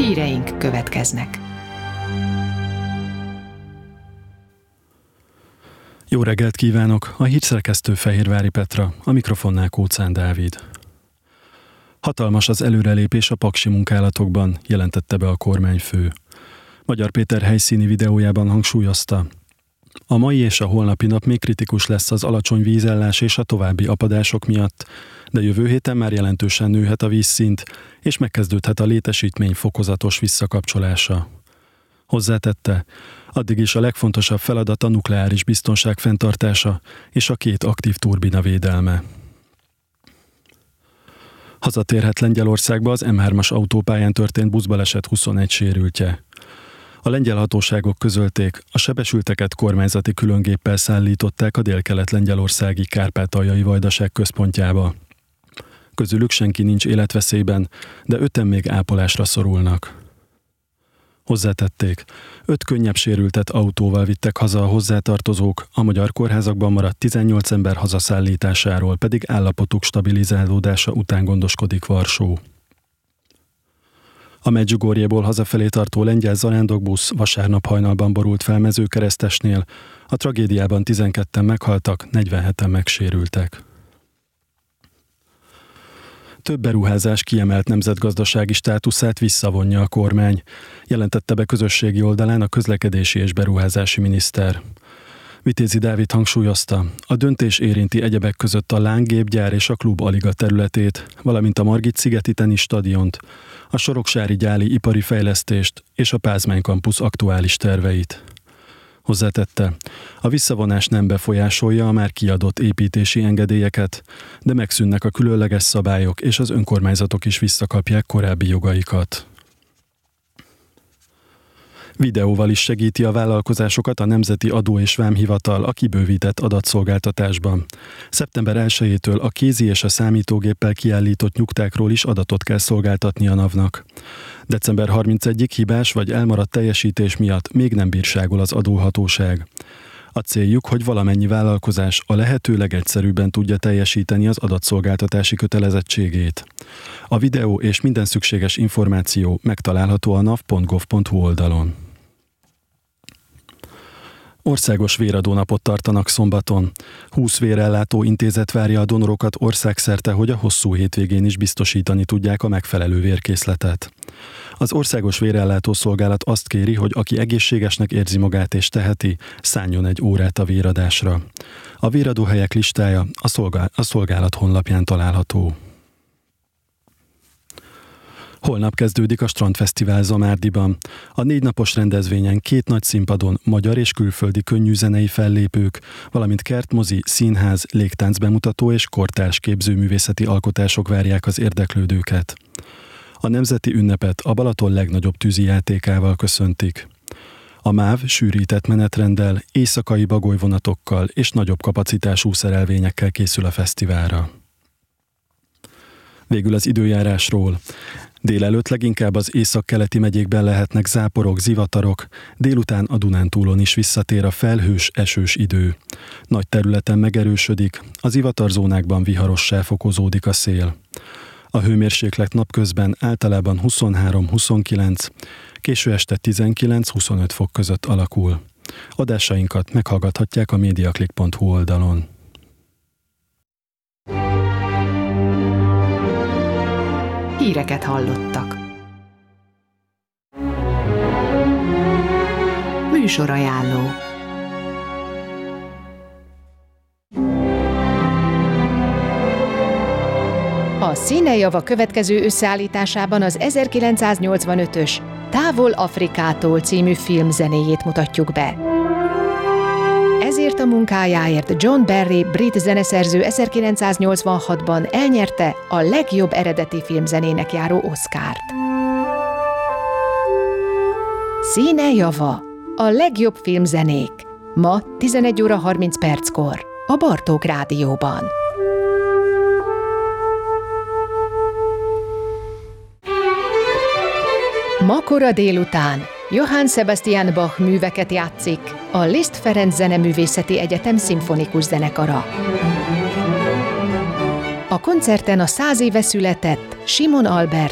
Híreink következnek. Jó reggelt kívánok! A hírszerkesztő Fehérvári Petra, a mikrofonnál Kóczán Dávid. Hatalmas az előrelépés a paksi munkálatokban, jelentette be a kormányfő. Magyar Péter helyszíni videójában hangsúlyozta, a mai és a holnapi nap még kritikus lesz az alacsony vízállás és a további apadások miatt, de jövő héten már jelentősen nőhet a vízszint, és megkezdődhet a létesítmény fokozatos visszakapcsolása. Hozzátette, addig is a legfontosabb feladat a nukleáris biztonság fenntartása és a 2 aktív turbina védelme. Hazatérhet Lengyelországba az M3-as autópályán történt buszbaleset 21 sérültje. A lengyel hatóságok közölték, a sebesülteket kormányzati különgéppel szállították a délkelet-lengyelországi Kárpátaljai Vajdaság központjába. Közülük senki nincs életveszélyben, de 5-en még ápolásra szorulnak. Hozzátették, 5 könnyebb sérültet autóval vittek haza a hozzátartozók, a magyar kórházakban maradt 18 ember hazaszállításáról pedig állapotuk stabilizálódása után gondoskodik Varsó. A Medjugorjeból hazafelé tartó lengyel zarándokbusz vasárnap hajnalban borult fel Mezőkeresztesnél, a tragédiában 12-en meghaltak, 47-en megsérültek. Több beruházás kiemelt nemzetgazdasági státuszát visszavonja a kormány, jelentette be közösségi oldalán a közlekedési és beruházási miniszter. Vitézi Dávid hangsúlyozta, a döntés érinti egyebek között a lángépgyár és a klub Aliga területét, valamint a Margit-szigeti teniszstadiont, a soroksári gyáli ipari fejlesztést és a Pázmány kampusz aktuális terveit. Hozzátette, a visszavonás nem befolyásolja a már kiadott építési engedélyeket, de megszűnnek a különleges szabályok, és az önkormányzatok is visszakapják korábbi jogaikat. Videóval is segíti a vállalkozásokat a Nemzeti Adó- és Vámhivatal a kibővített adatszolgáltatásban. Szeptember 1-től a kézi és a számítógéppel kiállított nyugtákról is adatot kell szolgáltatni a NAV-nak. December 31-ig hibás vagy elmaradt teljesítés miatt még nem bírságol az adóhatóság. A céljuk, hogy valamennyi vállalkozás a lehető legegyszerűbben tudja teljesíteni az adatszolgáltatási kötelezettségét. A videó és minden szükséges információ megtalálható a nav.gov.hu oldalon. Országos véradónapot tartanak szombaton. 20 vérellátó intézet várja a donorokat országszerte, hogy a hosszú hétvégén is biztosítani tudják a megfelelő vérkészletet. Az Országos Vérellátó Szolgálat azt kéri, hogy aki egészségesnek érzi magát és teheti, szánjon egy órát a véradásra. A véradóhelyek listája a szolgálat honlapján található. Holnap kezdődik a Strandfesztivál Zamárdiban. A 4 napos rendezvényen 2 nagy színpadon magyar és külföldi könnyűzenei fellépők, valamint kertmozi, színház, légtánc bemutató és kortárs képzőművészeti alkotások várják az érdeklődőket. A nemzeti ünnepet a Balaton legnagyobb tűzijátékával köszöntik. A MÁV sűrített menetrenddel, éjszakai bagolyvonatokkal és nagyobb kapacitású szerelvényekkel készül a fesztiválra. Végül az időjárásról. Délelőtt leginkább az északkeleti megyékben lehetnek záporok, zivatarok, délután a Dunántúlon is visszatér a felhős, esős idő. Nagy területen megerősödik, az zivatarzónákban viharossá fokozódik a szél. A hőmérséklet napközben általában 23-29, késő este 19-25 fok között alakul. Adásainkat meghallgathatják a mediaclick.hu oldalon. Híreket hallottak. Műsorajánló. A Színejava következő összeállításában az 1985-ös Távol Afrikától című film zenéjét mutatjuk be. Ezért a munkájáért John Barry brit zeneszerző 1986-ban elnyerte a legjobb eredeti filmzenének járó Oscart. Színejava, a legjobb filmzenék. Ma 11 óra 30 perckor a Bartók Rádióban. Ma kora délután Johann Sebastian Bach műveket játszik a Liszt Ferenc Zeneművészeti Egyetem szimfonikus zenekara. A koncerten a 100 éve született Simon Albert